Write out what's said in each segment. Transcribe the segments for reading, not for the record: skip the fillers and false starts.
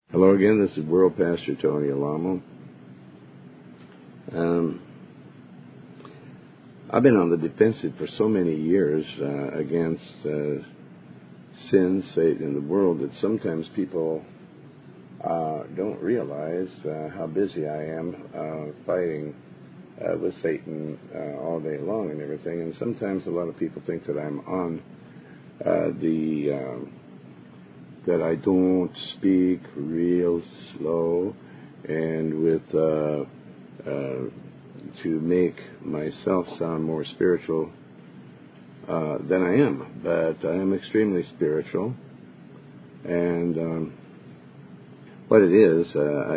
Hello again, this is World Pastor Tony Alamo. I've been on the defensive for so many years against sin, Satan, and the world that sometimes people don't realize how busy I am fighting with Satan all day long and everything. And sometimes a lot of people think that I'm on that I don't speak real slow and with to make myself sound more spiritual than I am. But I am extremely spiritual. And what it is,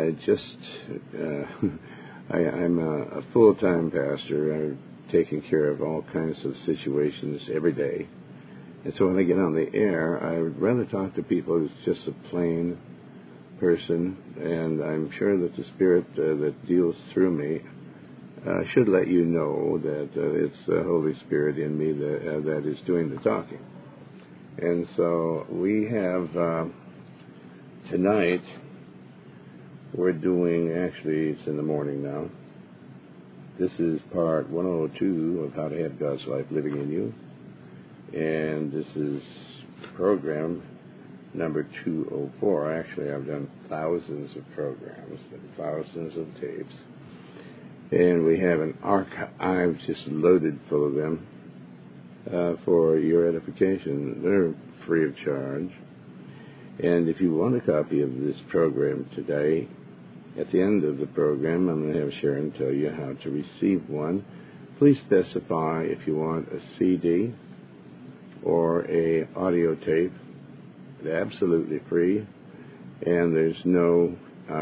I'm a full-time pastor. I'm taking care of all kinds of situations every day. And so when I get on the air, I would rather talk to people who's just a plain person, and I'm sure that the Spirit that deals through me should let you know that it's the Holy Spirit in me that is doing the talking. And so we have tonight, we're doing, actually it's in the morning now, this is part 102 of How to Have God's Life Living in You. And this is program number 204. Actually, I've done thousands of programs and thousands of tapes. And we have an archive just loaded full of them for your edification. They're free of charge. And if you want a copy of this program today, at the end of the program, I'm going to have Sharon tell you how to receive one. Please specify if you want a CD or a audio tape. They're absolutely free, and there's no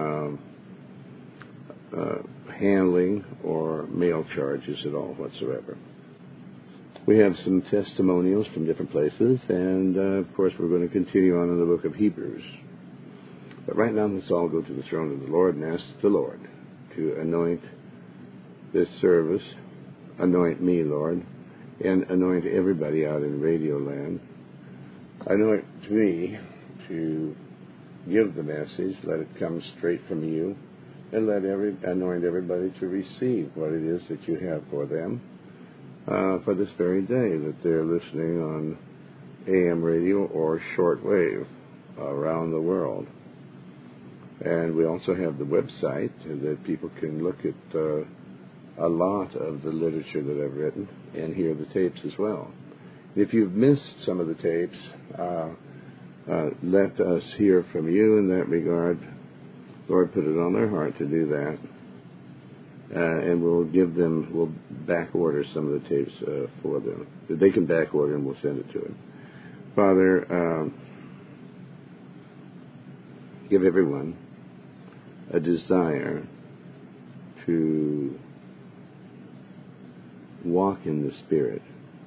handling or mail charges at all whatsoever. We have some testimonials from different places, and of course we're going to continue on in the book of Hebrews. But right now, let's all go to the throne of the Lord and ask the Lord to anoint this service. Anoint me, Lord, and anoint everybody out in Radio Land. Anoint me to give the message, let it come straight from you, and anoint everybody to receive what it is that you have for them for this very day, that they're listening on AM radio or shortwave around the world. And we also have the website that people can look at a lot of the literature that I've written and hear the tapes as well. If you've missed some of the tapes, let us hear from you in that regard. Lord put it on their heart to do that. And we'll back order some of the tapes for them. They can back order and we'll send it to them. Father, give everyone a desire to walk in the Spirit.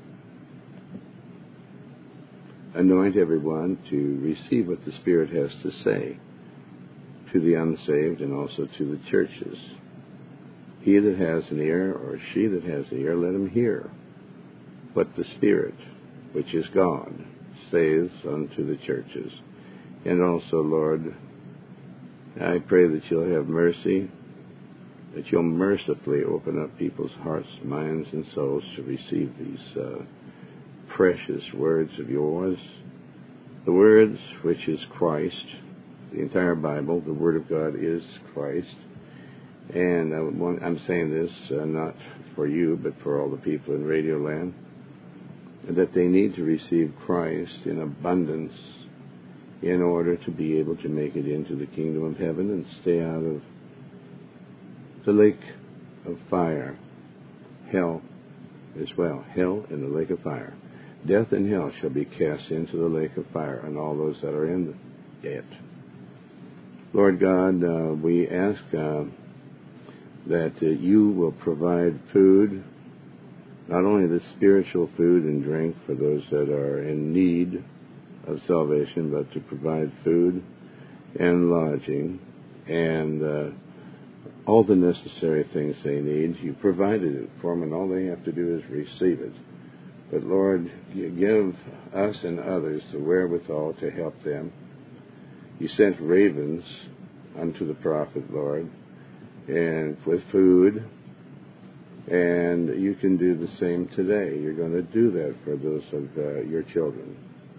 Anoint everyone to receive what the Spirit has to say to the unsaved and also to the churches. He that has an ear, or she that has an ear, let him hear what the Spirit, which is God, says unto the churches. And also, Lord, I pray that you'll have mercy, that you'll mercifully open up people's hearts, minds, and souls to receive these precious words of yours. The words which is Christ, the entire Bible, the Word of God is Christ. And I'm saying this not for you, but for all the people in Radio Land, that they need to receive Christ in abundance in order to be able to make it into the kingdom of heaven and stay out of the lake of fire, hell as well, hell and the lake of fire. Death and hell shall be cast into the lake of fire, and all those that are in it. Lord God, we ask that you will provide food, not only the spiritual food and drink for those that are in need of salvation, but to provide food and lodging and all the necessary things they need. You provided it for them, and all they have to do is receive it. But Lord, you give us and others the wherewithal to help them You sent ravens unto the prophet, Lord, and with food, and you can do the same today. You're going to do that for those of your children.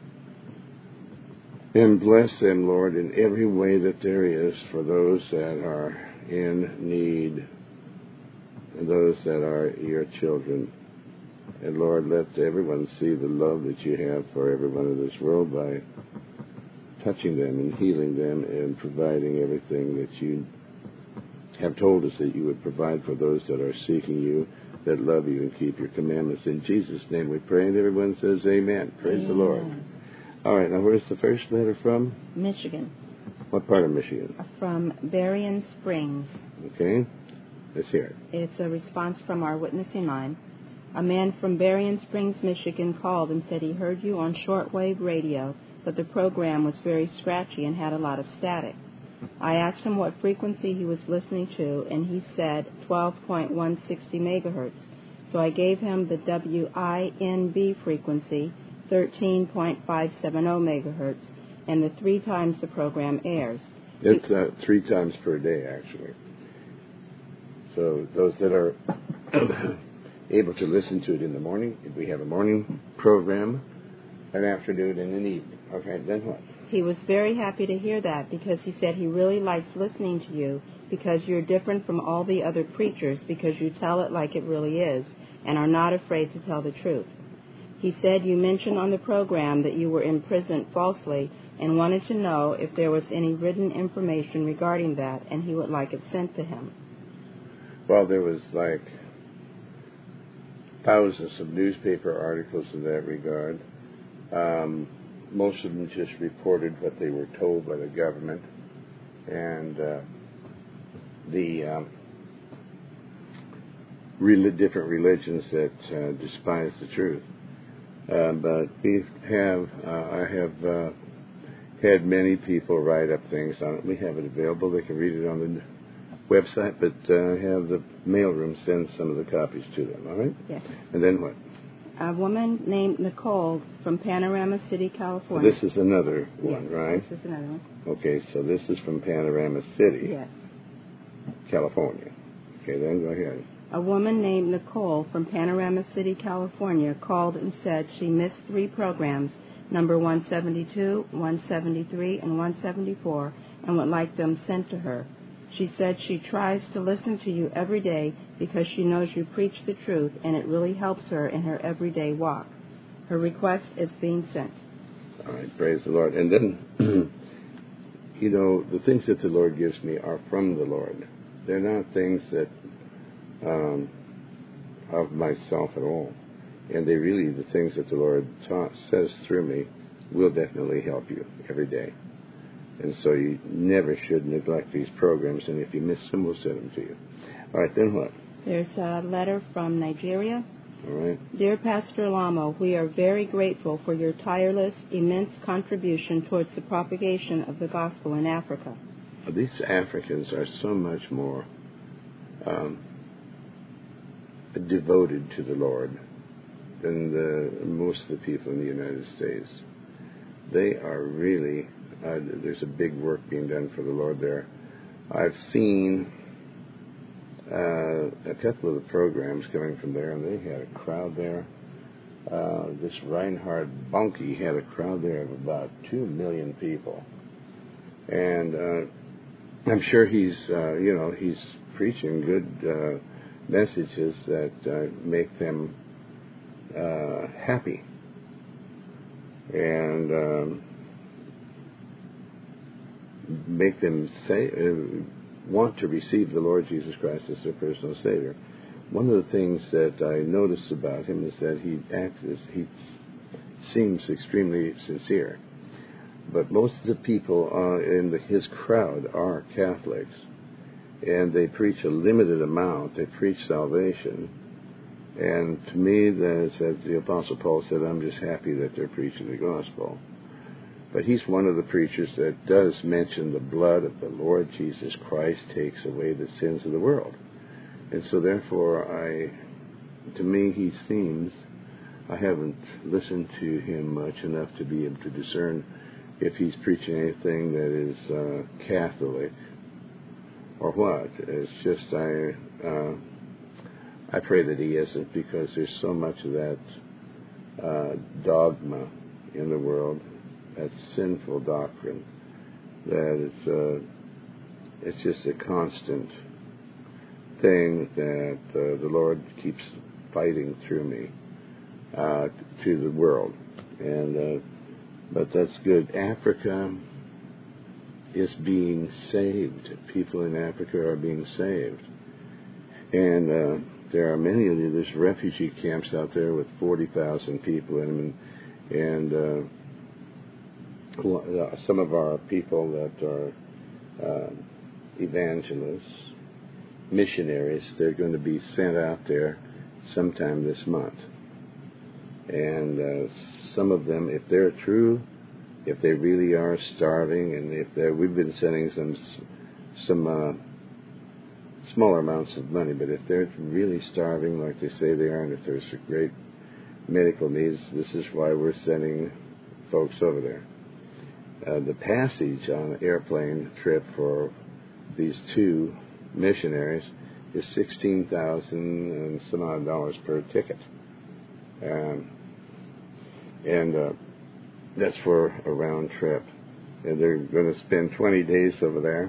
And bless them, Lord, in every way that there is for those that are in need, and those that are your children. And Lord, let everyone see the love that you have for everyone in this world by touching them and healing them and providing everything that you have told us that you would provide for those that are seeking you, that love you and keep your commandments. In Jesus' name we pray, and everyone says amen. Praise Amen. the Lord. All right, now where's the first letter from? Michigan. What part of Michigan? From Berrien Springs. Okay, let's hear it. It's a response from our witnessing line. A man from Berrien Springs, Michigan called and said he heard you on shortwave radio, but the program was very scratchy and had a lot of static. I asked him what frequency he was listening to, and he said 12.160 megahertz. So I gave him the WINB frequency, 13.570 megahertz, and the 3 times the program airs. It's 3 times per day, actually. So those that are able to listen to it in the morning, if we have a morning program, an afternoon, and an evening. Okay, then what? He was very happy to hear that because he said he really likes listening to you because you're different from all the other preachers because you tell it like it really is and are not afraid to tell the truth. He said you mentioned on the program that you were imprisoned falsely and wanted to know if there was any written information regarding that, and he would like it sent to him. Well, there was like thousands of newspaper articles in that regard. Most of them just reported what they were told by the government and the different religions that despise the truth. But I have had many people write up things on it. We have it available. They can read it on the website, but have the mailroom send some of the copies to them, all right? Yes. And then what? A woman named Nicole from Panorama City, California. So this is another one, yes, right? This is another one. Okay, so this is from Panorama City, Yes. California. Okay, then go ahead. A woman named Nicole from Panorama City, California called and said she missed 3 programs, number 172, 173, and 174, and would like them sent to her. She said she tries to listen to you every day because she knows you preach the truth and it really helps her in her everyday walk. Her request is being sent. All right, praise the Lord. And then, you know, the things that the Lord gives me are from the Lord. They're not things that of myself at all. And they really, the things that the Lord says through me will definitely help you every day. And so you never should neglect these programs, and if you miss them, we'll send them to you. All right, then what? There's a letter from Nigeria. All right. Dear Pastor Lamo, we are very grateful for your tireless, immense contribution towards the propagation of the gospel in Africa. These Africans are so much more devoted to the Lord than most of the people in the United States. They are really... there's a big work being done for the Lord there. I've seen a couple of the programs coming from there, and they had a crowd there. This Reinhard Bonnke had a crowd there of about 2 million people. And I'm sure he's preaching good messages that make them happy. And make them want to receive the Lord Jesus Christ as their personal Savior. One of the things that I noticed about him is that he seems extremely sincere. But most of the people in his crowd are Catholics, and they preach a limited amount. They preach salvation. And to me, as the Apostle Paul said, I'm just happy that they're preaching the gospel. But he's one of the preachers that does mention the blood of the Lord Jesus Christ takes away the sins of the world. And so therefore, to me, he seems, I haven't listened to him much enough to be able to discern if he's preaching anything that is Catholic or what. It's just I pray that he isn't, because there's so much of that dogma in the world, that sinful doctrine, that it's just a constant thing that the Lord keeps fighting through me to the world. And but that's good. Africa is being saved. People in Africa are being saved. And there are many of these refugee camps out there with 40,000 people in them. And some of our people that are evangelists, missionaries, they're going to be sent out there sometime this month. And some of them, if they're true, if they really are starving, and if we've been sending some smaller amounts of money, but if they're really starving like they say they are, and if there's a great medical needs, this is why we're sending folks over there. The passage on an airplane trip for these two missionaries is $16,000 and some odd dollars per ticket. And that's for a round trip. And they're going to spend 20 days over there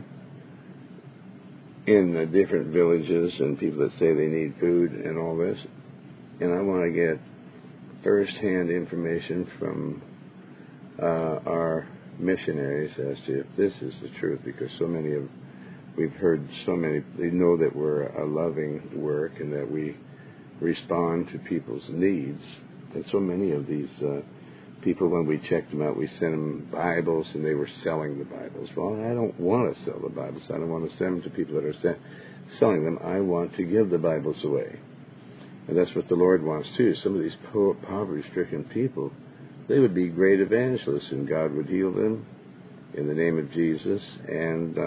in the different villages and people that say they need food and all this. And I want to get first-hand information from our missionaries as to if this is the truth, because we've heard so many, they know that we're a loving work and that we respond to people's needs. And so many of these people, when we checked them out, we sent them Bibles, and they were selling the Bibles. Well, I don't want to sell the Bibles. I don't want to send them to people that are selling them. I want to give the Bibles away. And that's what the Lord wants too. Some of these poverty-stricken people, they would be great evangelists, and God would heal them in the name of Jesus, and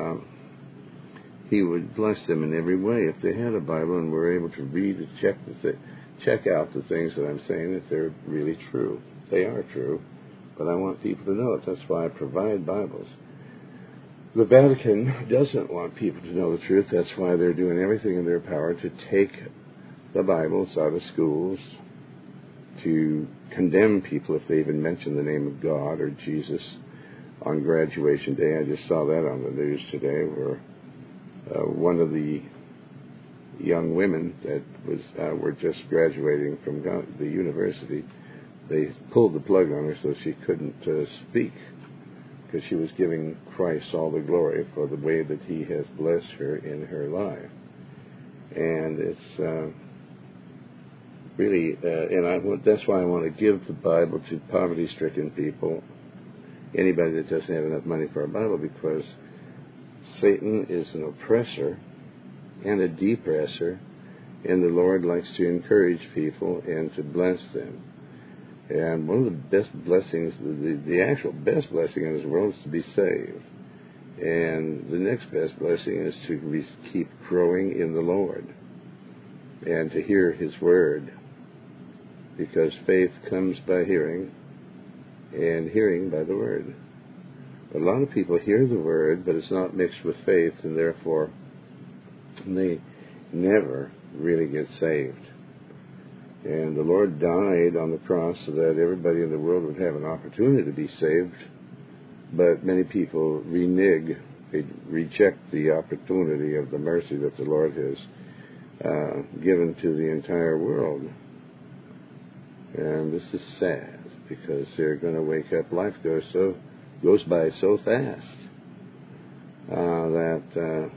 He would bless them in every way if they had a Bible and were able to read and check out the things that I'm saying, if they're really true. They are true, but I want people to know it. That's why I provide Bibles. The Vatican doesn't want people to know the truth. That's why they're doing everything in their power to take the Bibles out of schools, to condemn people if they even mention the name of God or Jesus on graduation day. I just saw that on the news today, where one of the young women that were just graduating from the university, they pulled the plug on her so she couldn't speak, because she was giving Christ all the glory for the way that He has blessed her in her life. And it's really, that's why I want to give the Bible to poverty-stricken people, anybody that doesn't have enough money for a Bible, because Satan is an oppressor and a depressor, and the Lord likes to encourage people and to bless them. And one of the best blessings, the actual best blessing in this world is to be saved. And the next best blessing is to keep growing in the Lord and to hear His Word, because faith comes by hearing, and hearing by the Word. A lot of people hear the Word, but it's not mixed with faith, and therefore they never really get saved. And the Lord died on the cross so that everybody in the world would have an opportunity to be saved, but many people renege, they reject the opportunity of the mercy that the Lord has given to the entire world. And this is sad, because they're going to wake up. Life goes by so fast that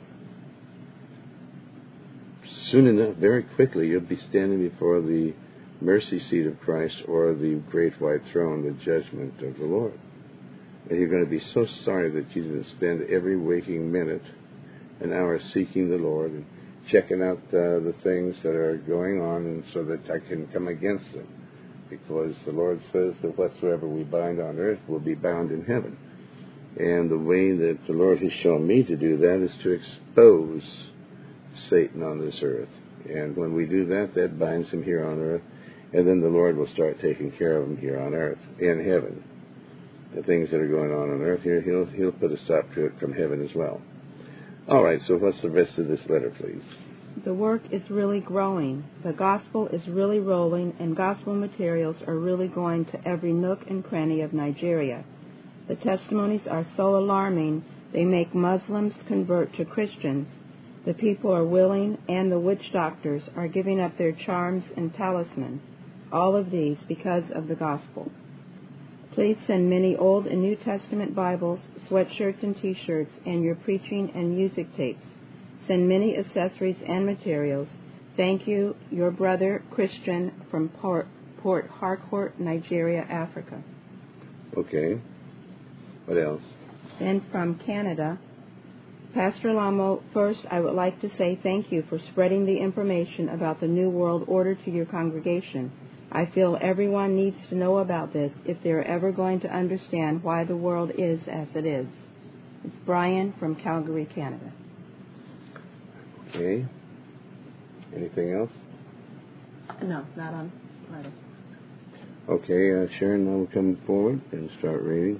soon enough, very quickly, you'll be standing before the mercy seat of Christ, or the great white throne, the judgment of the Lord. And you're going to be so sorry that you didn't spend every waking minute, an hour, seeking the Lord and checking out the things that are going on, and so that I can come against them. Because the Lord says that whatsoever we bind on earth will be bound in heaven. And the way that the Lord has shown me to do that is to expose Satan on this earth. And when we do that, that binds him here on earth, and then the Lord will start taking care of him here on earth, in heaven. the things that are going on earth here, he'll put a stop to it from heaven as well. All right, so what's the rest of this letter, please? The work is really growing. The gospel is really rolling, and gospel materials are really going to every nook and cranny of Nigeria. The testimonies are so alarming, they make Muslims convert to Christians. The people are willing, and the witch doctors are giving up their charms and talismans. All of these because of the gospel. Please send many Old and New Testament Bibles, sweatshirts and T-shirts, and your preaching and music tapes. Send many accessories and materials. Thank you, your brother Christian from Port Harcourt, Nigeria, Africa. Okay. What else? Then from Canada, Pastor Lamo, first I would like to say thank you for spreading the information about the New World Order to your congregation. I feel everyone needs to know about this if they're ever going to understand why the world is as it is. It's Brian from Calgary, Canada. Okay. Anything else? No, not on Friday. Okay, Sharon, now we'll come forward and start reading.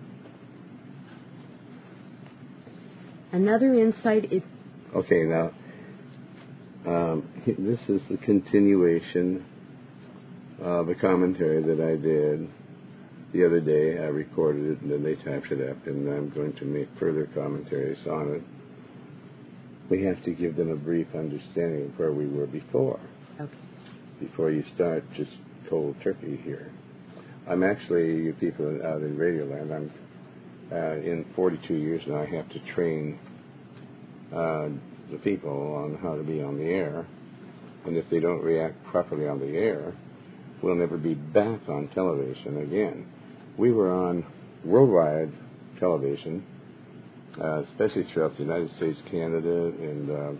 Another insight is... Okay, now, this is the continuation of a commentary that I did the other day. I recorded it, and then they typed it up, and I'm going to make further commentaries on it. We have to give them a brief understanding of where we were before. Okay. Before you start just cold turkey here. I'm actually, you people out in Radioland, I'm in 42 years now, I have to train the people on how to be on the air. And if they don't react properly on the air, we'll never be back on television again. We were on worldwide television, especially throughout the United States, Canada, and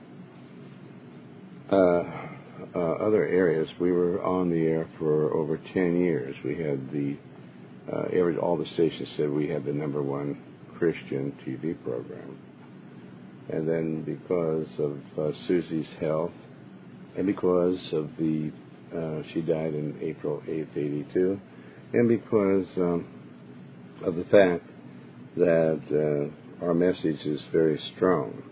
other areas. We were on the air for over 10 years. We had all the stations said we had the number one Christian TV program. And then because of Susie's health, and because of she died in April 8th, 82, and because of the fact that our message is very strong,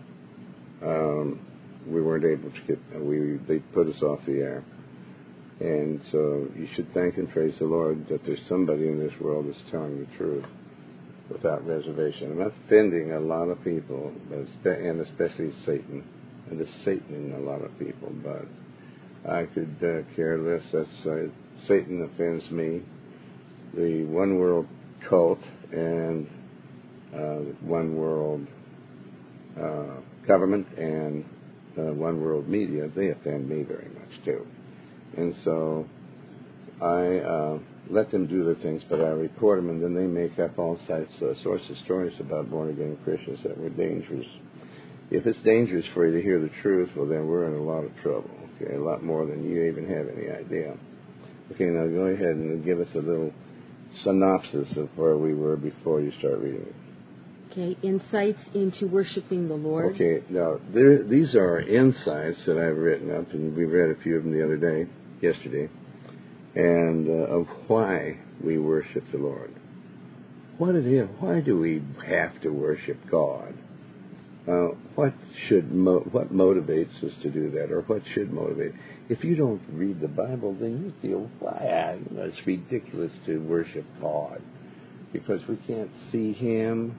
we weren't able to they put us off the air. And so you should thank and praise the Lord that there's somebody in this world that's telling the truth without reservation. I'm offending a lot of people, and especially Satan. And there's Satan in a lot of people, but I could care less. Satan offends me. The One World cult and One World government and One World media, they offend me very much too. And so I let them do their things, but I report them, and then they make up all sorts of stories about born-again Christians that were dangerous. If it's dangerous for you to hear the truth, well, then we're in a lot of trouble, okay, a lot more than you even have any idea. Okay, now go ahead and give us a little synopsis of where we were before you start reading it. Okay, insights into worshiping the Lord. Okay, now these are insights that I've written up, and we read a few of them the other day, yesterday, and of why we worship the Lord. Why do we have to worship God? What motivates us to do that, or what should motivate? If you don't read the Bible, then you feel, it's ridiculous to worship God because we can't see Him,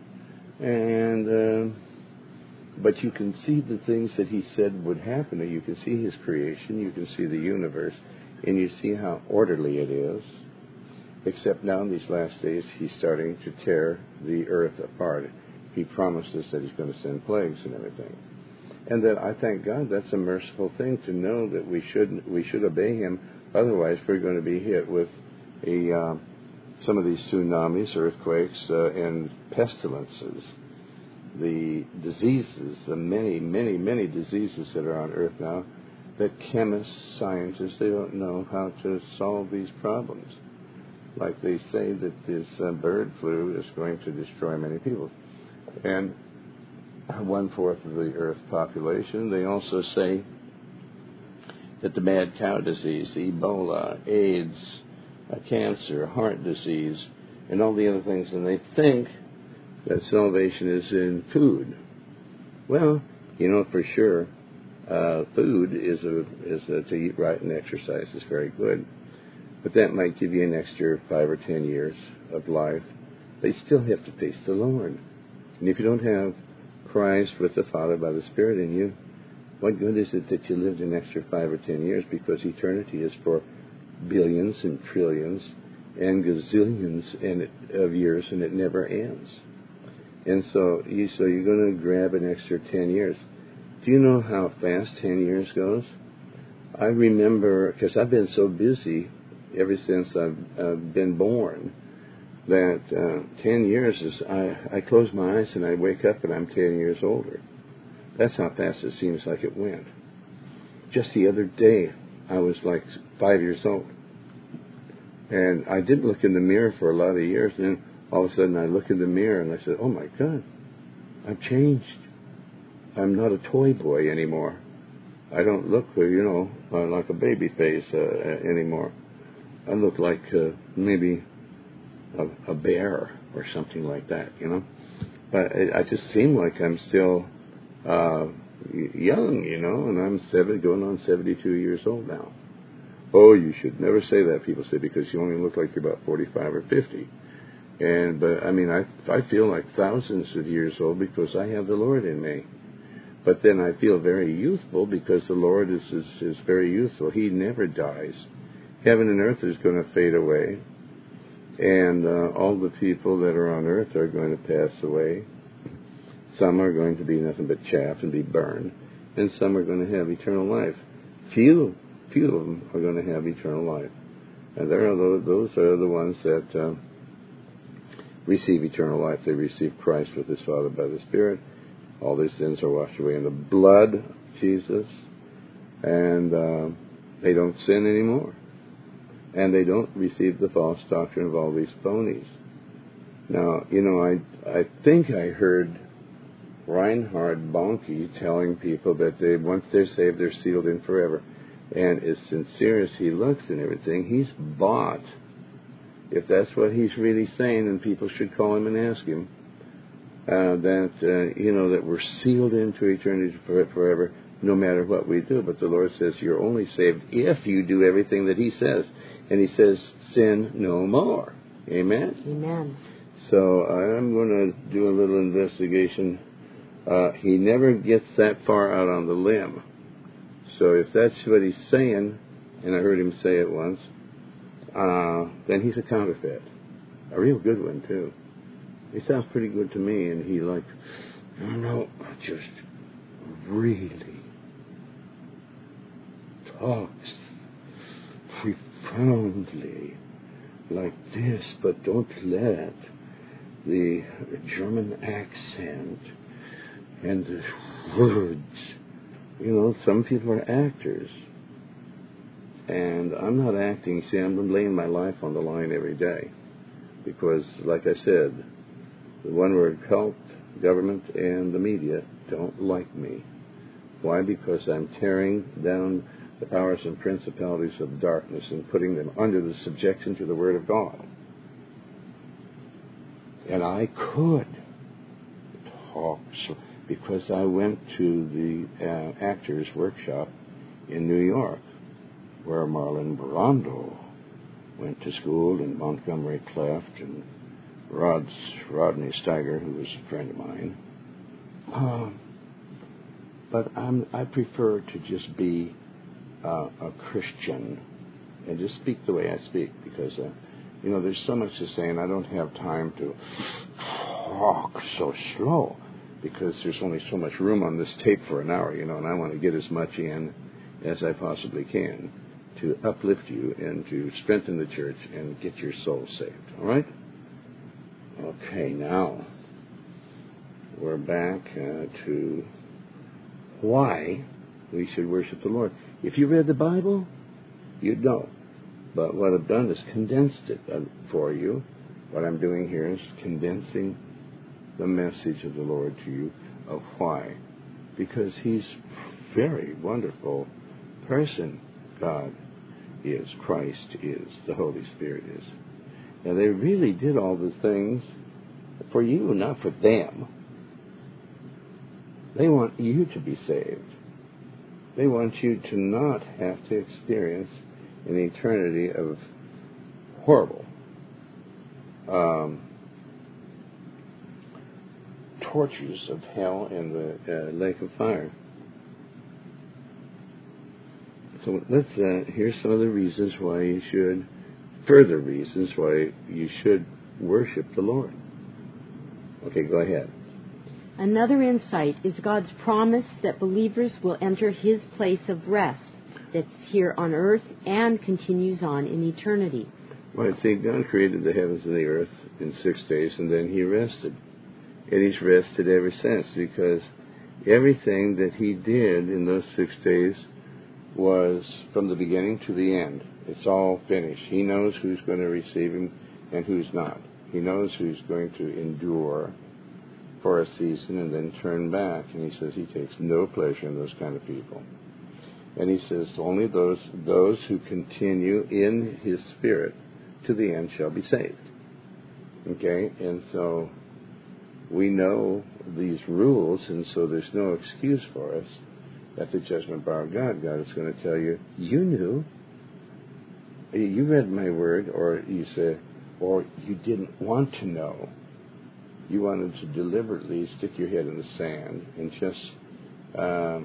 but you can see the things that He said would happen. You can see His creation, you can see the universe, and you see how orderly it is. Except now in these last days, He's starting to tear the earth apart. He promised us that He's going to send plagues and everything. And that I thank God that's a merciful thing to know that we should obey Him. Otherwise, we're going to be hit with some of these tsunamis, earthquakes, and pestilences. The diseases, the many, many, many diseases that are on earth now, that chemists, scientists, they don't know how to solve these problems. Like they say that this bird flu is going to destroy many people. And 1/4 of the Earth population. They also say that the mad cow disease, Ebola, AIDS, cancer, heart disease, and all the other things, and they think that salvation is in food. Well, for sure, food is to eat right and exercise is very good, but that might give you an extra 5 or 10 years of life. They still have to face the Lord, and if you don't have Christ with the Father by the Spirit in you, what good is it that you lived an extra 5 or 10 years? Because eternity is for billions and trillions and gazillions of years, and it never ends. And so you're going to grab an extra 10 years. Do you know how fast 10 years goes? I remember, because I've been so busy ever since I've been born, that 10 years is, I close my eyes and I wake up and I'm 10 years older. That's how fast it seems like it went. Just the other day, I was like 5 years old. And I didn't look in the mirror for a lot of years, and then all of a sudden I look in the mirror and I said, oh my God, I've changed. I'm not a toy boy anymore. I don't look, like a baby face anymore. I look like maybe a bear or something like that, But I just seem like I'm still young, and I'm going on 72 years old now. Oh, you should never say that, people say, because you only look like you're about 45 or 50. But I feel like thousands of years old because I have the Lord in me. But then I feel very youthful because the Lord is very youthful. He never dies. Heaven and earth is going to fade away, and all the people that are on earth are going to pass away. Some are going to be nothing but chaff and be burned, and some are going to have eternal life. Few of them are going to have eternal life, and those are the ones that receive eternal life. They receive Christ with His Father by the Spirit. All their sins are washed away in the blood of Jesus, and they don't sin anymore. And they don't receive the false doctrine of all these phonies. Now, I think I heard Reinhard Bonnke telling people that once they're saved, they're sealed in forever. And as sincere as he looks and everything, he's bought. If that's what he's really saying, then people should call him and ask him that we're sealed into eternity forever, no matter what we do. But the Lord says you're only saved if you do everything that He says. And He says, sin no more. Amen? Amen. So I'm going to do a little investigation. He never gets that far out on the limb. So if that's what he's saying, and I heard him say it once, then he's a counterfeit. A real good one, too. He sounds pretty good to me, and he just really talks profoundly like this, but don't let the German accent and the words, some people are actors, and I'm not acting. See, I'm laying my life on the line every day, because, like I said, the one word cult, government, and the media don't like me. Why? Because I'm tearing down the powers and principalities of darkness and putting them under the subjection to the Word of God. And I could talk, because I went to the actors' workshop in New York, where Marlon Brando went to school, and Montgomery Cleft, and Rodney Steiger, who was a friend of mine. But I prefer to just be a Christian and just speak the way I speak, because there's so much to say, and I don't have time to talk so slow, because there's only so much room on this tape for an hour, and I want to get as much in as I possibly can to uplift you and to strengthen the church and get your soul saved. All right? Okay, now we're back to why we should worship the Lord. If you read the Bible, you'd know. But what I've done is condensed it for you. What I'm doing here is condensing the message of the Lord to you of why. Because He's a very wonderful person. God is, Christ is, the Holy Spirit is. And they really did all the things for you, not for them. They want you to be saved. They want you to not have to experience an eternity of horrible tortures of hell and the lake of fire. So let's here's some of the reasons why you should, further reasons why you should worship the Lord. Okay, go ahead. Another insight is God's promise that believers will enter His place of rest that's here on earth and continues on in eternity. Well, I think God created the heavens and the earth in 6 days, and then He rested. And He's rested ever since, because everything that He did in those 6 days was from the beginning to the end. It's all finished. He knows who's going to receive Him and who's not. He knows who's going to endure for a season and then turn back. And He says He takes no pleasure in those kind of people. And He says only those who continue in His Spirit to the end shall be saved. Okay? And so we know these rules, and so there's no excuse for us at the judgment bar of God. God is going to tell you, you knew, you read my word, or you said, or you didn't want to know. You wanted to deliberately stick your head in the sand and just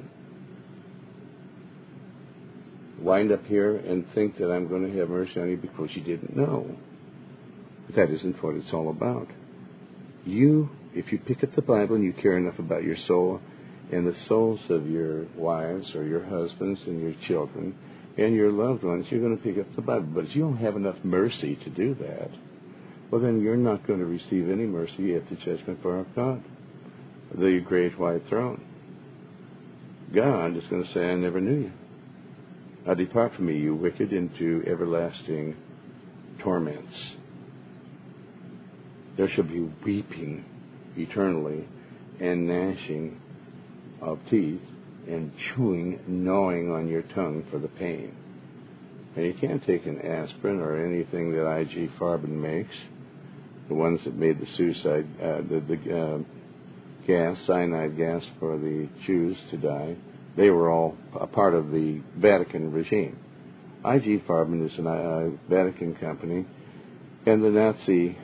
wind up here and think that I'm going to have mercy on you because you didn't know. But that isn't what it's all about. You, if you pick up the Bible and you care enough about your soul and the souls of your wives or your husbands and your children and your loved ones, you're going to pick up the Bible. But if you don't have enough mercy to do that, well, then you're not going to receive any mercy at the judgment bar of God, the great white throne. God is going to say, I never knew you. Now depart from me, you wicked, into everlasting torments. There shall be weeping eternally and gnashing of teeth and chewing, gnawing on your tongue for the pain. And you can't take an aspirin or anything that I.G. Farben makes, the ones that made the suicide, gas, cyanide gas for the Jews to die. They were all a part of the Vatican regime. I.G. Farben is a Vatican company, and the Nazi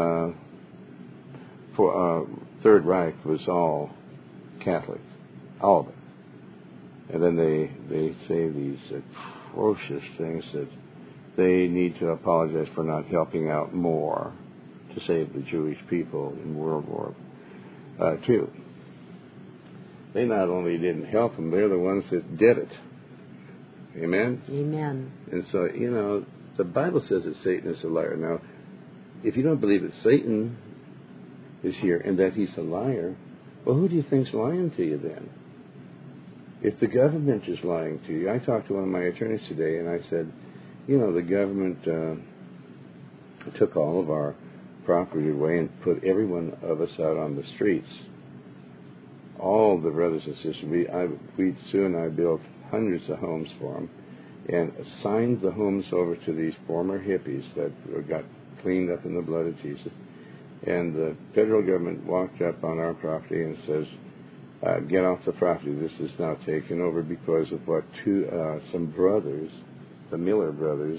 Third Reich was all Catholic, all of it. And then they say these atrocious things that they need to apologize for not helping out more to save the Jewish people in World War II. They not only didn't help them, they're the ones that did it. Amen? Amen. And so, the Bible says that Satan is a liar. Now, if you don't believe that Satan is here and that he's a liar, well, who do you think's lying to you then? If the government is lying to you, I talked to one of my attorneys today, and I said, the government took all of our property away and put every one of us out on the streets. All the brothers and sisters, Sue and I built hundreds of homes for them and assigned the homes over to these former hippies that got cleaned up in the blood of Jesus. And the federal government walked up on our property and says, get off the property. This is now taken over because of what some brothers, the Miller brothers,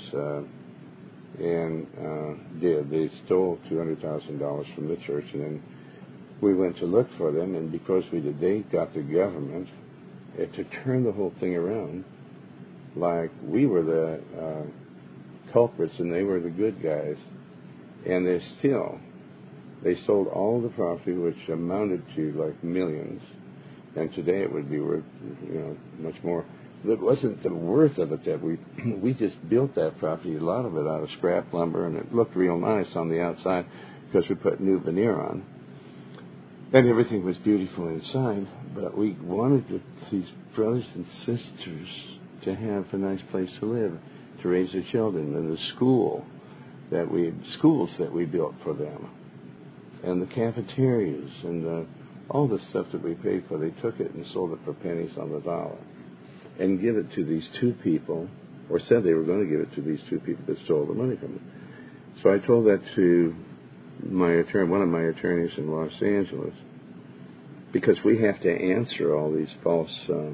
did. They stole $200,000 from the church, and then we went to look for them, and because we did, they got the government to turn the whole thing around like we were the culprits and they were the good guys. And they sold all the property, which amounted to like millions, and today it would be worth much more. It wasn't the worth of it that we just built that property, a lot of it out of scrap lumber, and it looked real nice on the outside because we put new veneer on. And everything was beautiful inside, but we wanted these brothers and sisters to have a nice place to live, to raise their children, and the schools that we built for them, and the cafeterias, and all the stuff that we paid for. They took it and sold it for pennies on the dollar, and give it to these two people, or said they were going to give it to these two people that stole the money from them. So I told that to one of my attorneys in Los Angeles, because we have to answer all these false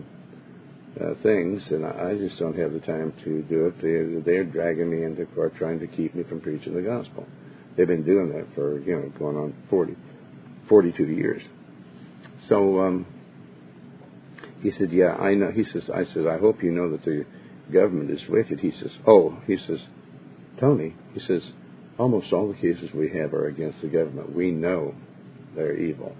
things, and I just don't have the time to do it. They're dragging me into court, trying to keep me from preaching the gospel. They've been doing that for, going on 42 years. So he said, yeah, I know. I said, I hope you know that the government is wicked. He says, Tony, he says, almost all the cases we have are against the government. We know they're evil.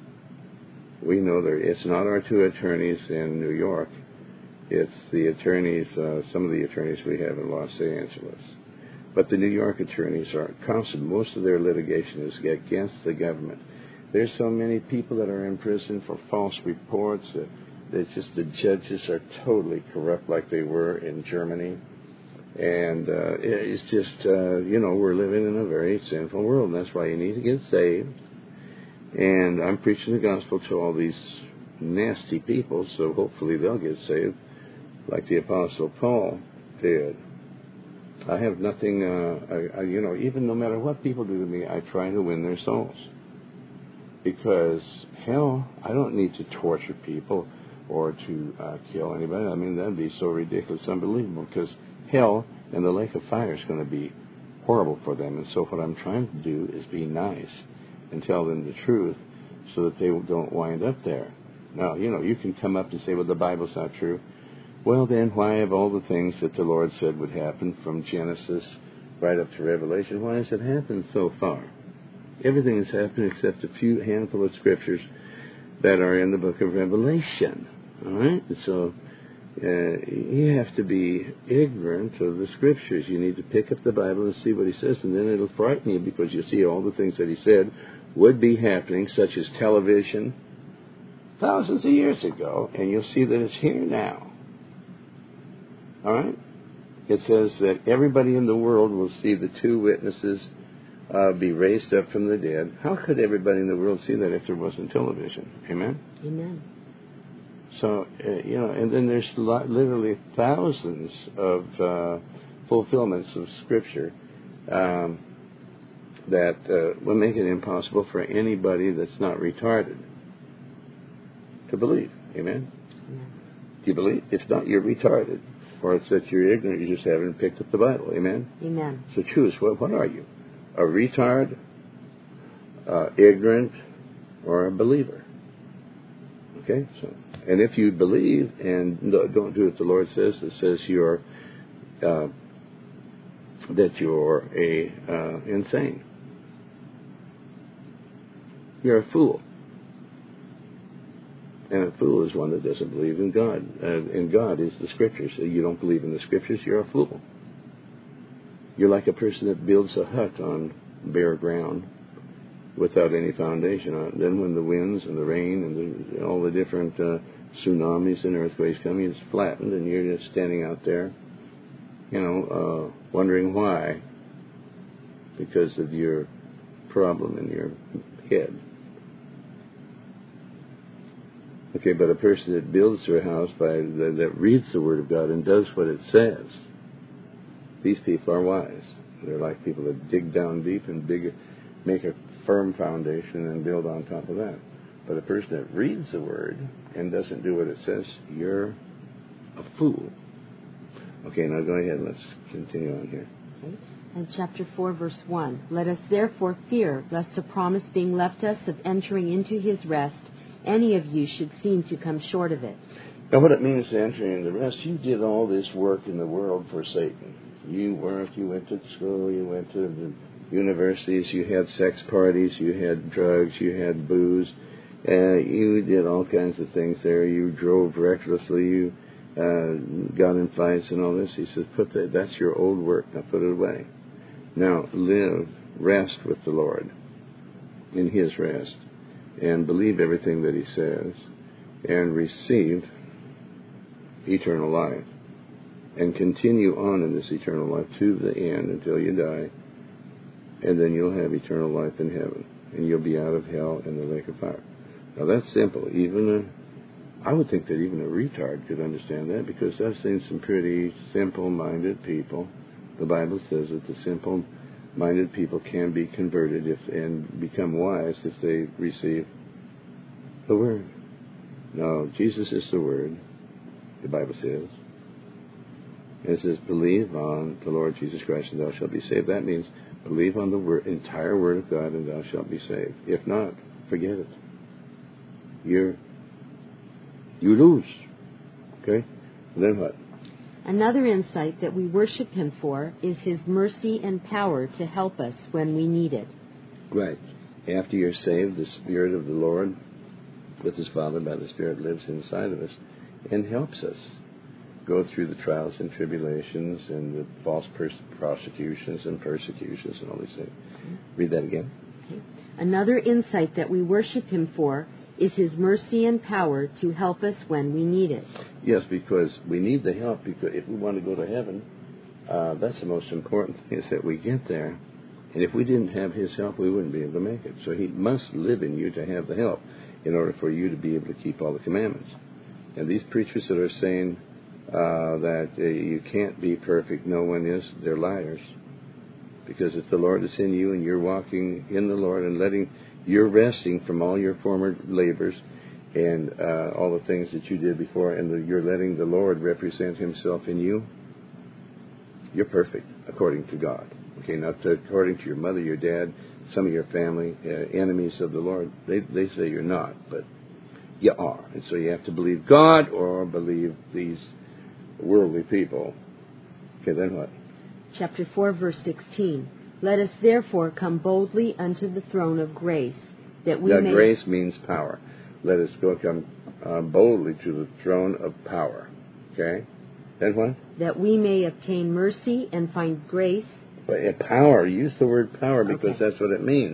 We know it's not our two attorneys in New York. It's the attorneys, some of the attorneys we have in Los Angeles. But the New York attorneys are constant. Most of their litigation is against the government. There's so many people that are in prison for false reports that just the judges are totally corrupt, like they were in Germany. And it's just, we're living in a very sinful world, and that's why you need to get saved. And I'm preaching the gospel to all these nasty people, so hopefully they'll get saved, like the Apostle Paul did. I have nothing, even no matter what people do to me, I try to win their souls. Because, hell, I don't need to torture people or to kill anybody. I mean, that'd be so ridiculous, unbelievable, because hell and the lake of fire is going to be horrible for them. And so what I'm trying to do is be nice and tell them the truth so that they don't wind up there. Now, you can come up and say, well, the Bible's not true. Well, then why have all the things that the Lord said would happen from Genesis right up to Revelation, why has it happened so far? Everything has happened except a few handful of scriptures that are in the book of Revelation. All right? So you have to be ignorant of the scriptures. You need to pick up the Bible and see what he says, and then it'll frighten you because you see all the things that he said would be happening, such as television, thousands of years ago, and you'll see that it's here now. All right? It says that everybody in the world will see the two witnesses be raised up from the dead. How could everybody in the world see that if there wasn't television? Amen? Amen. So, and then there's literally thousands of fulfillments of Scripture that will make it impossible for anybody that's not retarded to believe. Amen? Do you believe? If not, you're retarded. Or it's that you're ignorant, you just haven't picked up the Bible. Amen? Amen. So choose. What are you? A retard, ignorant, or a believer? Okay? So, and if you believe and don't do what the Lord says, it says that you're insane. You're a fool. And a fool is one that doesn't believe in God. And God is the Scriptures. So you don't believe in the Scriptures, you're a fool. You're like a person that builds a hut on bare ground without any foundation on it. Then when the winds and the rain and all the different tsunamis and earthquakes come, it's flattened and you're just standing out there, wondering why. Because of your problem in your head. Okay, but a person that builds their house that reads the Word of God and does what it says, these people are wise. They're like people that dig down deep and make a firm foundation and build on top of that. But a person that reads the Word and doesn't do what it says, you're a fool. Okay, now go ahead. Let's continue on here. Okay. And chapter 4, verse 1. Let us therefore fear, lest a promise being left us of entering into his rest, any of you should seem to come short of it. Now what it means to enter into rest, you did all this work in the world for Satan. You worked, you went to school, you went to the universities, you had sex parties, you had drugs, you had booze, you did all kinds of things there. You drove recklessly, you got in fights and all this. He says, that's your old work, now put it away. Now rest with the Lord in his rest. And believe everything that he says, and receive eternal life, and continue on in this eternal life to the end until you die, and then you'll have eternal life in heaven, and you'll be out of hell and the lake of fire. Now that's simple. I would think that even a retard could understand that, because I've seen some pretty simple-minded people. The Bible says that the simple minded people can be converted and become wise if they receive the Word. No, Jesus is the Word, the Bible says. It says, believe on the Lord Jesus Christ and thou shalt be saved. That means believe on the entire Word of God and thou shalt be saved. If not, forget it. You lose. Okay? And then what? Another insight that we worship Him for is His mercy and power to help us when we need it. Right. After you're saved, the Spirit of the Lord, with His Father by the Spirit, lives inside of us and helps us go through the trials and tribulations and the false prosecutions and persecutions and all these things. Read that again. Okay. Another insight that we worship Him for is His mercy and power to help us when we need it. Yes, because we need the help, because if we want to go to heaven, that's the most important thing, is that we get there. And if we didn't have His help, we wouldn't be able to make it. So He must live in you to have the help in order for you to be able to keep all the commandments. And these preachers that are saying that you can't be perfect, no one is, they're liars. Because if the Lord is in you and you're walking in the Lord and you're resting from all your former labors and all the things that you did before, and you're letting the Lord represent Himself in you, you're perfect according to God. Okay, not according to your mother, your dad, some of your family, enemies of the Lord. They say you're not, but you are. And so you have to believe God or believe these worldly people. Okay, then what? Chapter 4, verse 16. Let us therefore come boldly unto the throne of grace, that we may... Grace means power. Let us come boldly to the throne of power. Okay? Then what? That we may obtain mercy and find grace. Power. Use the word power because Okay. that's what it means.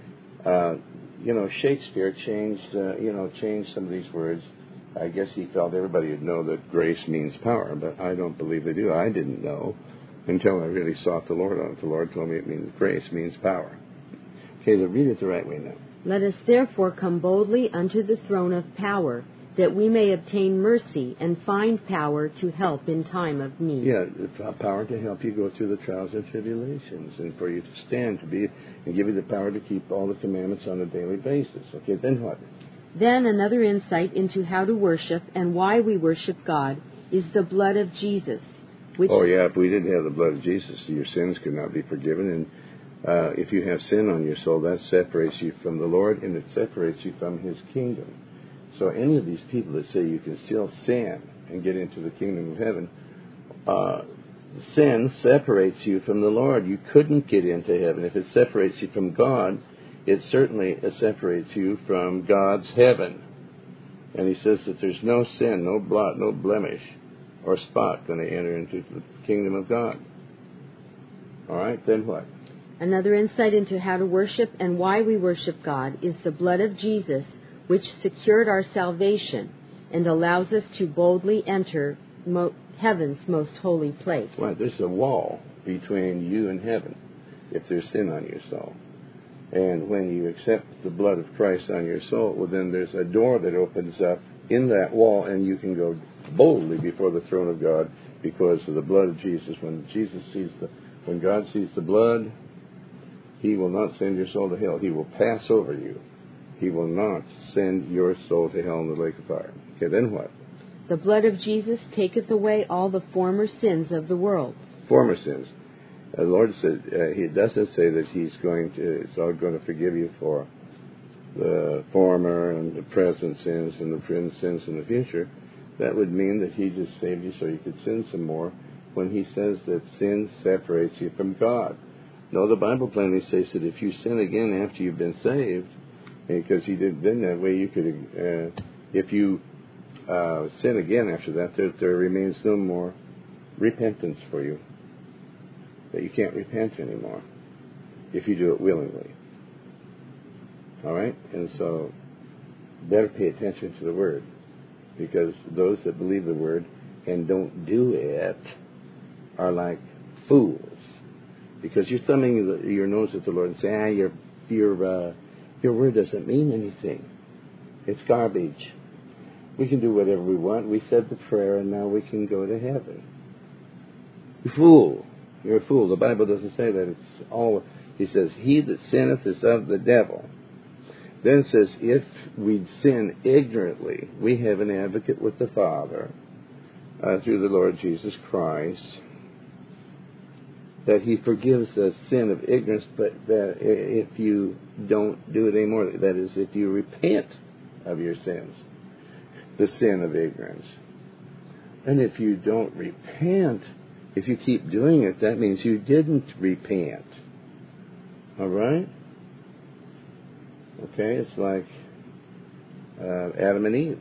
Shakespeare changed some of these words. I guess he felt everybody would know that grace means power, but I don't believe they do. I didn't know until I really sought the Lord on it. The Lord told me it means grace means power. Okay, read it the right way now. Let us therefore come boldly unto the throne of power, that we may obtain mercy and find power to help in time of need. Yeah, the power to help you go through the trials and tribulations, and for you to stand and give you the power to keep all the commandments on a daily basis. Okay, then what? Then another insight into how to worship and why we worship God is the blood of Jesus. If we didn't have the blood of Jesus, your sins could not be forgiven. And if you have sin on your soul, that separates you from the Lord, and it separates you from His kingdom. So any of these people that say you can still sin and get into the kingdom of heaven, sin separates you from the Lord. You couldn't get into heaven. If it separates you from God, it certainly separates you from God's heaven. And He says that there's no sin, no blot, no blemish or spot when they enter into the kingdom of God. All right, then what? Another insight into how to worship and why we worship God is the blood of Jesus, which secured our salvation and allows us to boldly enter heaven's most holy place. Right, there's a wall between you and heaven if there's sin on your soul. And when you accept the blood of Christ on your soul, well, then there's a door that opens up in that wall, and you can go boldly before the throne of God because of the blood of Jesus. When God sees the blood, He will not send your soul to hell. He will pass over you. He will not send your soul to hell in the lake of fire. Okay, then what? The blood of Jesus taketh away all the former sins of the world. Former sins. The Lord said, He doesn't say that it's all going to forgive you for the former and the present sins and the sins in the future. That would mean that He just saved you so you could sin some more when He says that sin separates you from God. No, the Bible plainly says that if you sin again after you've been saved, because He did then that way, you could, if you sin again after that, there remains no more repentance for you. That you can't repent anymore if you do it willingly. All right? And so, better pay attention to the Word, because those that believe the Word and don't do it are like fools. Because you're thumbing your nose at the Lord and saying, your Word doesn't mean anything. It's garbage. We can do whatever we want. We said the prayer, and now we can go to heaven. You fool. You're a fool. The Bible doesn't say that. It's all. He says, he that sinneth is of the devil. Then it says, if we sin ignorantly, we have an advocate with the Father through the Lord Jesus Christ, that he forgives the sin of ignorance, but that if you don't do it anymore, that is, if you repent of your sins, the sin of ignorance. And if you don't repent, if you keep doing it, that means you didn't repent. All right? Okay, it's like Adam and Eve.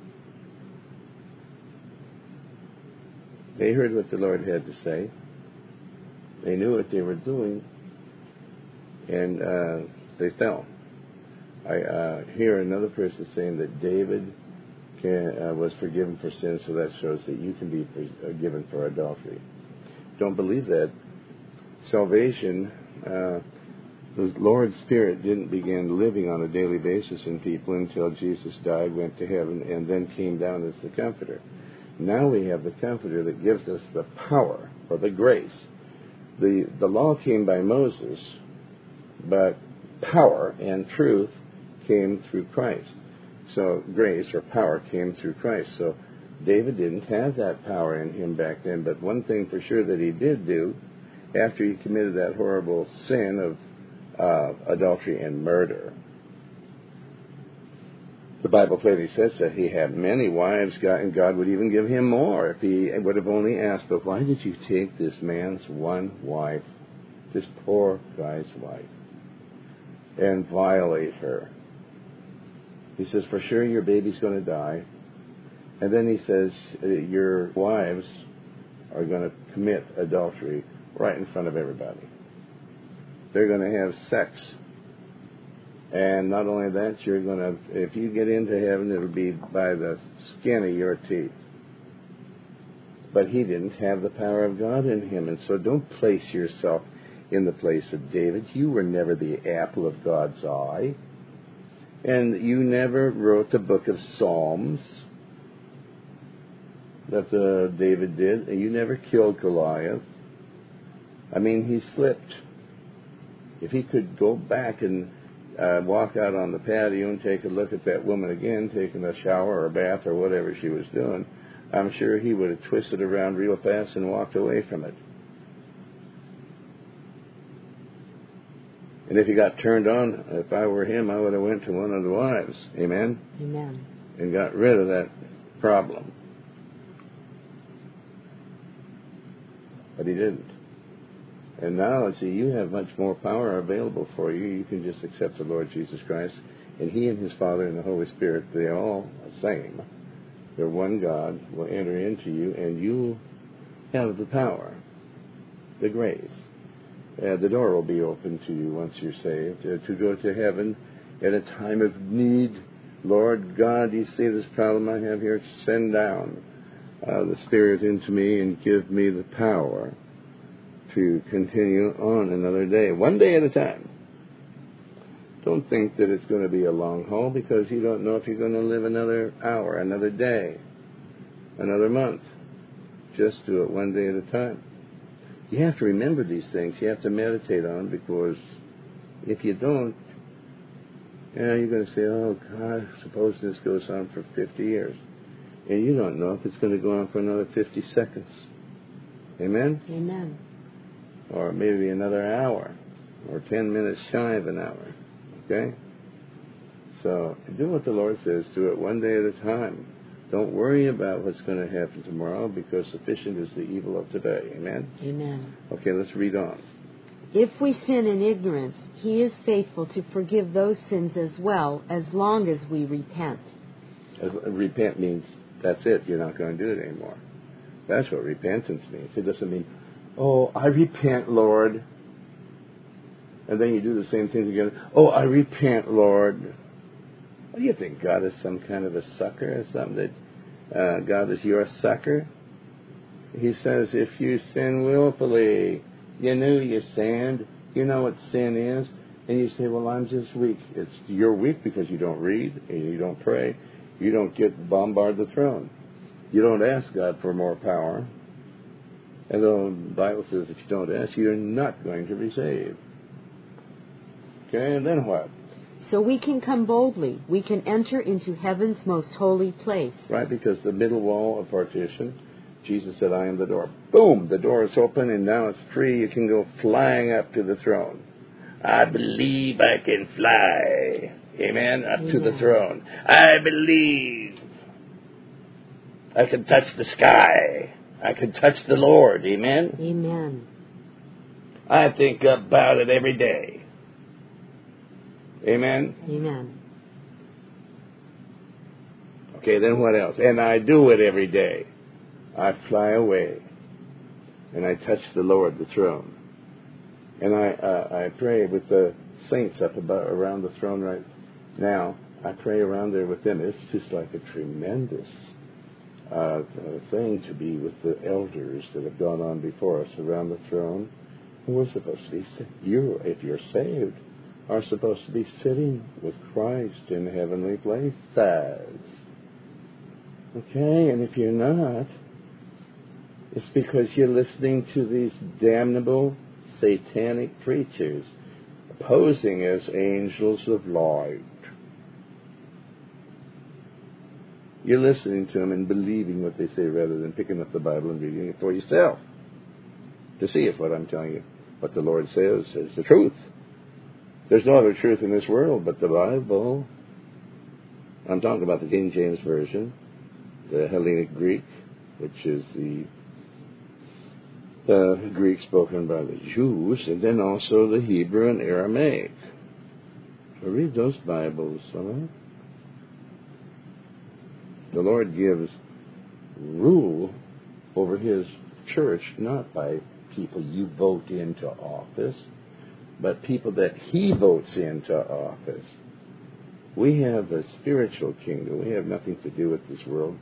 They heard what the Lord had to say. They knew what they were doing, and they fell. I hear another person saying that David was forgiven for sin, so that shows that you can be forgiven for adultery. Don't believe that. Salvation, the Lord's Spirit didn't begin living on a daily basis in people until Jesus died, went to heaven, and then came down as the Comforter. Now we have the Comforter that gives us the power or the grace. The law came by Moses, but power and truth came through Christ. So grace or power came through Christ. So David didn't have that power in him back then, but one thing for sure that he did do, after he committed that horrible sin of adultery and murder, the Bible clearly says that he had many wives, and God would even give him more if he would have only asked. But why did you take this man's one wife, this poor guy's wife, and violate her? He says, for sure your baby's going to die. And then he says, your wives are going to commit adultery right in front of everybody. They're going to have sex. And not only that, you're going to, if you get into heaven, it'll be by the skin of your teeth. But he didn't have the power of God in him. And so don't place yourself in the place of David. You were never the apple of God's eye. And you never wrote the book of Psalms that David did. You never killed Goliath. I mean, he slipped. If he could go back and walk out on the patio and take a look at that woman again, taking a shower or a bath or whatever she was doing, I'm sure he would have twisted around real fast and walked away from it. And if he got turned on, if I were him, I would have went to one of the wives. Amen? Amen. And got rid of that problem. But he didn't. And now, see, you have much more power available for you. You can just accept the Lord Jesus Christ. And he and his Father and the Holy Spirit, they're all the same. They're one God, will enter into you, and you have the power, the grace. The door will be open to you once you're saved, to go to heaven at a time of need. Lord God, you see this problem I have here? Send down the Spirit into me and give me the power to continue on another day, one day at a time. Don't think that it's going to be a long haul, because you don't know if you're going to live another hour, another day, another month. Just do it one day at a time. You have to remember these things. You have to meditate on them, because if you don't, you're going to say, oh, God, suppose this goes on for 50 years. And you don't know if it's going to go on for another 50 seconds. Amen? Amen. Or maybe another hour, or 10 minutes shy of an hour. Okay? So do what the Lord says. Do it one day at a time. Don't worry about what's going to happen tomorrow, because sufficient is the evil of today. Amen? Amen. Okay, let's read on. If we sin in ignorance, he is faithful to forgive those sins as well, as long as we repent. Repent means that's it. You're not going to do it anymore. That's what repentance means. It doesn't mean, oh, I repent, Lord. And then you do the same thing again. Oh, I repent, Lord. What do you think? God is some kind of a sucker or something? That God is your sucker? He says, if you sin willfully, you knew you sinned, you know what sin is, and you say, well, I'm just weak. You're weak because you don't read and you don't pray. You don't bombard the throne. You don't ask God for more power. And the Bible says if you don't ask, you're not going to be saved. Okay, and then what? So we can come boldly. We can enter into heaven's most holy place. Right, because the middle wall of partition, Jesus said, I am the door. Boom, the door is open, and now it's free. You can go flying up to the throne. I believe I can fly. Amen? Up to the throne. I believe I can touch the sky. I can touch the Lord. Amen? Amen. I think about it every day. Amen? Amen. Okay, then what else? And I do it every day. I fly away. And I touch the Lord, the throne. And I pray with the saints up around the throne right now. I pray around there with them. It's just like a tremendous thing to be with the elders that have gone on before us around the throne. And we're supposed to be, if you're saved, are supposed to be sitting with Christ in heavenly places. Okay, and if you're not, it's because you're listening to these damnable satanic preachers posing as angels of light. You're listening to them and believing what they say rather than picking up the Bible and reading it for yourself to see if what I'm telling you, what the Lord says, is the truth. There's no other truth in this world but the Bible. I'm talking about the King James Version, the Hellenic Greek, which is the Greek spoken by the Jews, and then also the Hebrew and Aramaic. So read those Bibles, right? The Lord gives rule over His church not by people you vote into office, but people that He votes into office. We have a spiritual kingdom. We have nothing to do with this world.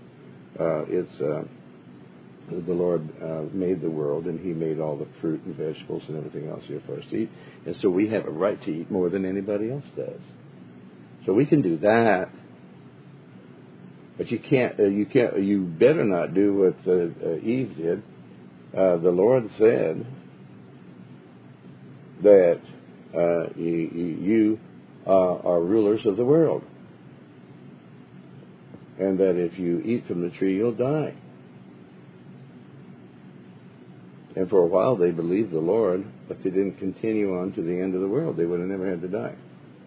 The Lord made the world, and He made all the fruit and vegetables and everything else here for us to eat. And so we have a right to eat more than anybody else does. So we can do that. But you better not do what Eve did. The Lord said that you are rulers of the world. And that if you eat from the tree, you'll die. And for a while they believed the Lord, but they didn't continue on to the end of the world. They would have never had to die.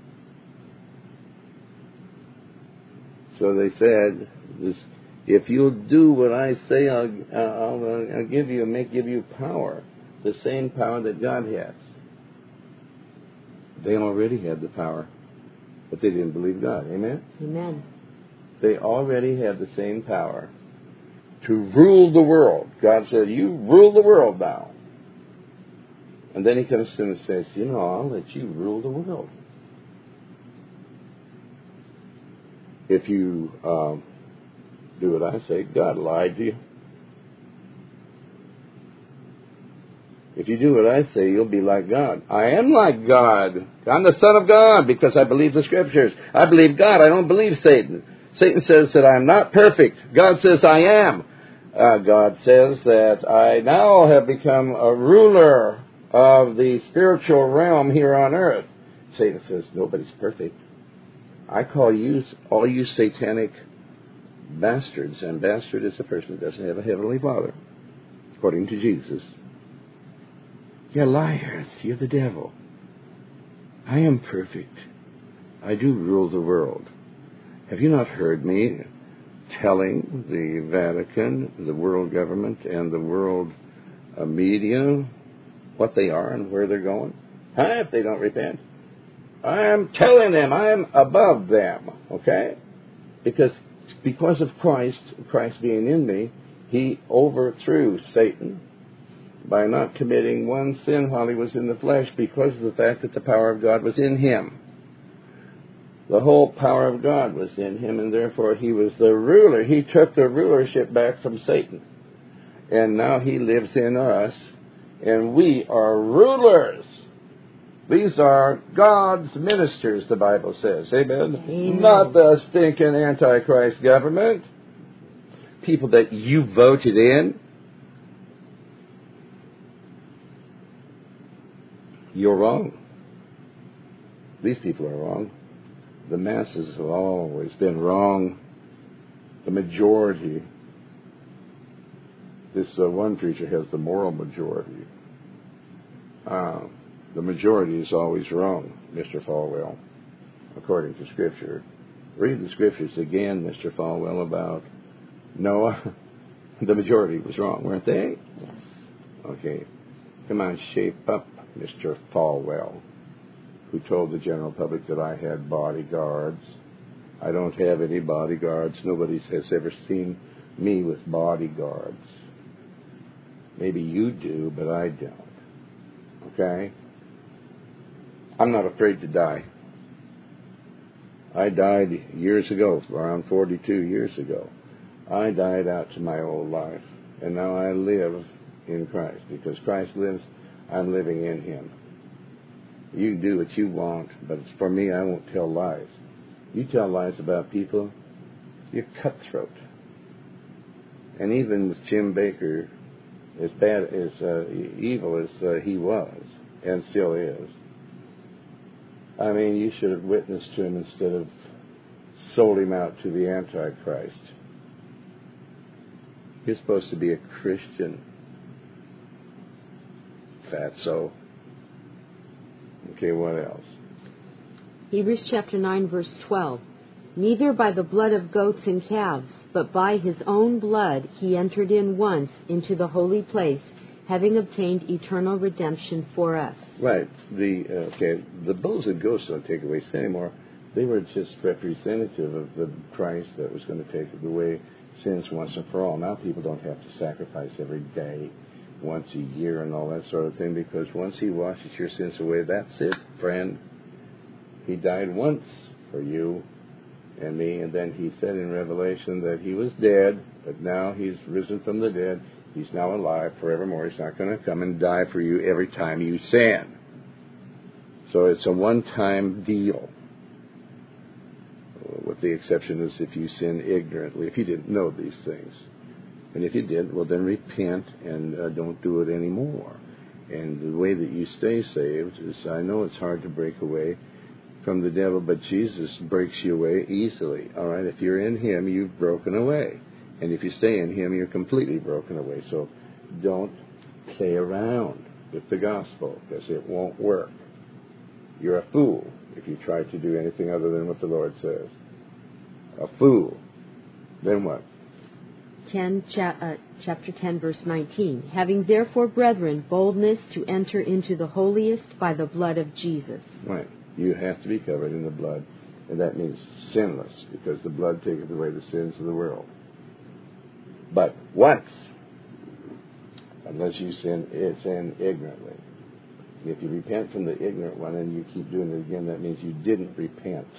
So they said, if you'll do what I say, I'll give you power, the same power that God has. They already had the power, but they didn't believe God. Amen? Amen. They already had the same power to rule the world. God said, you rule the world now. And then He comes to them and says, I'll let you rule the world. If you do what I say, God lied to you. If you do what I say, you'll be like God. I am like God. I'm the Son of God because I believe the Scriptures. I believe God. I don't believe Satan. Satan says that I'm not perfect. God says I am. God says that I now have become a ruler of the spiritual realm here on earth. Satan says nobody's perfect. I call you, all you satanic bastards, and bastard is a person that doesn't have a heavenly Father, according to Jesus. You're liars. You're the devil. I am perfect. I do rule the world. Have you not heard me telling the Vatican, the world government, and the world media what they are and where they're going? If they don't repent. I am telling them I am above them, okay? Because of Christ being in me, He overthrew Satan by not committing one sin while He was in the flesh because of the fact that the power of God was in Him. The whole power of God was in Him, and therefore He was the ruler. He took the rulership back from Satan. And now He lives in us, and we are rulers. These are God's ministers, the Bible says. Amen? Amen. Not the stinking Antichrist government. People that you voted in. You're wrong. These people are wrong. The masses have always been wrong. The majority. This one preacher has the moral majority. The majority is always wrong, Mr. Falwell, according to Scripture. Read the Scriptures again, Mr. Falwell, about Noah. The majority was wrong, weren't they? Yes. Okay. Come on, shape up, Mr. Falwell, who told the general public that I had bodyguards. I don't have any bodyguards. Nobody has ever seen me with bodyguards. Maybe you do, but I don't. Okay? I'm not afraid to die. I died years ago, around 42 years ago. I died out to my old life, and now I live in Christ. Because Christ lives, I'm living in Him. You can do what you want, but for me, I won't tell lies. You tell lies about people, you're cutthroat. And even with Jim Baker, as bad as evil as he was, and still is, I mean, you should have witnessed to him instead of sold him out to the Antichrist. You're supposed to be a Christian. Fatso. Okay, what else? Hebrews chapter 9, verse 12. Neither by the blood of goats and calves, but by his own blood he entered in once into the holy place, having obtained eternal redemption for us. Right. The bulls and goats don't take away sin anymore. They were just representative of the Christ that was going to take away sins once and for all. Now people don't have to sacrifice every day, once a year, and all that sort of thing, because once He washes your sins away, that's it, friend. He died once for you and me, and then He said in Revelation that He was dead, but now He's risen from the dead. He's now alive forevermore. He's not going to come and die for you every time you sin. So it's a one-time deal, with the exception is if you sin ignorantly, if you didn't know these things. And if you did, well, then repent and don't do it anymore. And the way that you stay saved is, I know it's hard to break away from the devil, but Jesus breaks you away easily. All right, if you're in Him, you've broken away. And if you stay in Him, you're completely broken away. So don't play around with the gospel, because it won't work. You're a fool if you try to do anything other than what the Lord says. A fool. Then what? Chapter 10, verse 19. Having therefore, brethren, boldness to enter into the holiest by the blood of Jesus. Right. You have to be covered in the blood, and that means sinless, because the blood taketh away the sins of the world. But once, unless you sin ignorantly. If you repent from the ignorant one and you keep doing it again, that means you didn't repent.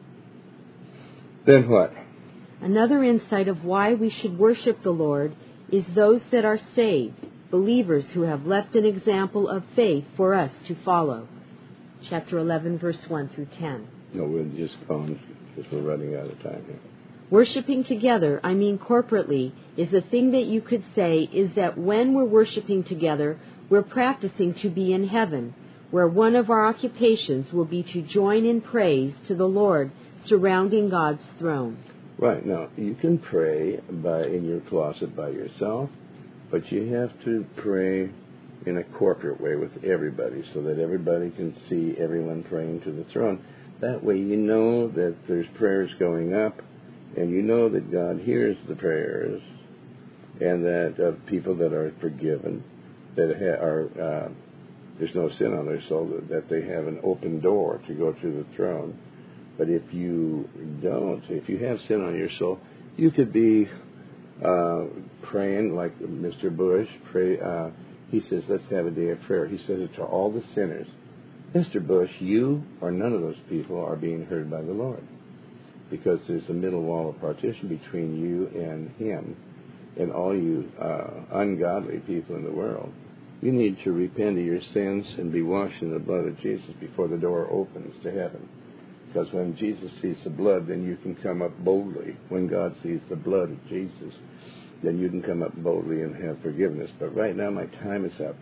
Then what? Another insight of why we should worship the Lord is those that are saved, believers who have left an example of faith for us to follow. Chapter 11, verse 1 through 10. No, we'll just go on because we're running out of time here. Worshipping together, I mean corporately, is a thing that you could say is that when we're worshiping together, we're practicing to be in heaven, where one of our occupations will be to join in praise to the Lord surrounding God's throne. Right. Now, you can pray in your closet by yourself, but you have to pray in a corporate way with everybody so that everybody can see everyone praying to the throne. That way you know that there's prayers going up, and you know that God hears the prayers, and that of people that are forgiven, that there's no sin on their soul, that they have an open door to go to the throne. But if you don't, if you have sin on your soul, you could be praying like Mr. Bush. He says, let's have a day of prayer. He says it to all the sinners. Mr. Bush, you or none of those people are being heard by the Lord, because there's a middle wall of partition between you and Him and all you ungodly people in the world. You need to repent of your sins and be washed in the blood of Jesus before the door opens to heaven. Because when Jesus sees the blood, then you can come up boldly. When God sees the blood of Jesus, then you can come up boldly and have forgiveness. But right now my time is up.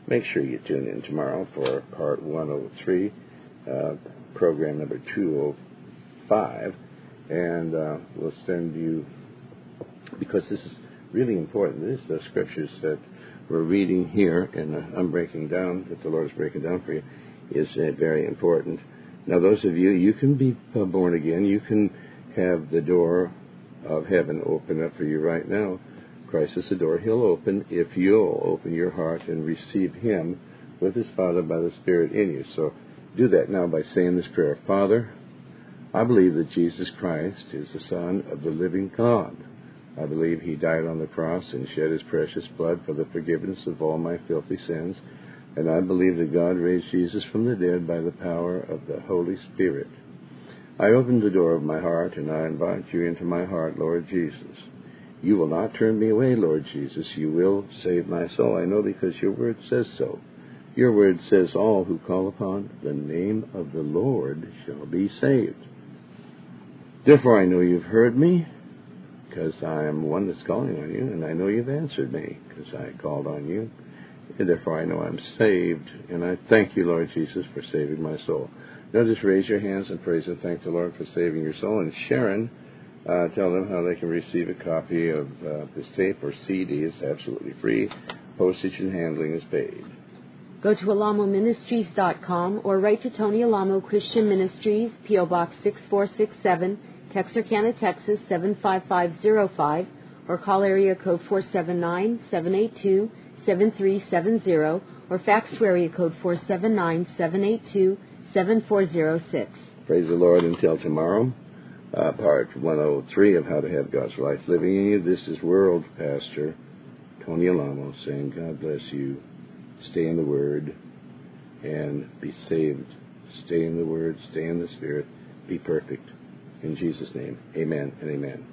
make sure you tune in tomorrow for part 103, program number 205, and we'll send you, because this is really important, this is the scriptures that we're reading here, and I'm breaking down, that the Lord is breaking down for you, is very important. Now, those of you, you can be born again. You can have the door of heaven open up for you right now. Christ is the door. He'll open if you'll open your heart and receive Him with His Father by the Spirit in you. So do that now by saying this prayer. Father, I believe that Jesus Christ is the Son of the living God. I believe He died on the cross and shed His precious blood for the forgiveness of all my filthy sins. And I believe that God raised Jesus from the dead by the power of the Holy Spirit. I open the door of my heart, and I invite you into my heart, Lord Jesus. You will not turn me away, Lord Jesus. You will save my soul. I know because your word says so. Your word says all who call upon the name of the Lord shall be saved. Therefore I know you've heard me, because I am one that's calling on you, and I know you've answered me, because I called on you. And therefore I know I'm saved, and I thank you, Lord Jesus, for saving my soul. Now just raise your hands and praise and thank the Lord for saving your soul. And Sharon, tell them how they can receive a copy of this tape or CD. It's absolutely free. Postage and handling is paid. Go to alamoministries.com or write to Tony Alamo Christian Ministries, P.O. Box 6467, Texarkana, Texas 75505, or call area code 479-782-7370, or fax to area code 479-782-7406. Praise the Lord until tomorrow. Part 103 of How to Have God's Life Living in You. This is World Pastor Tony Alamo saying, God bless you. Stay in the Word and be saved. Stay in the Word, stay in the Spirit, be perfect. In Jesus' name, amen and amen.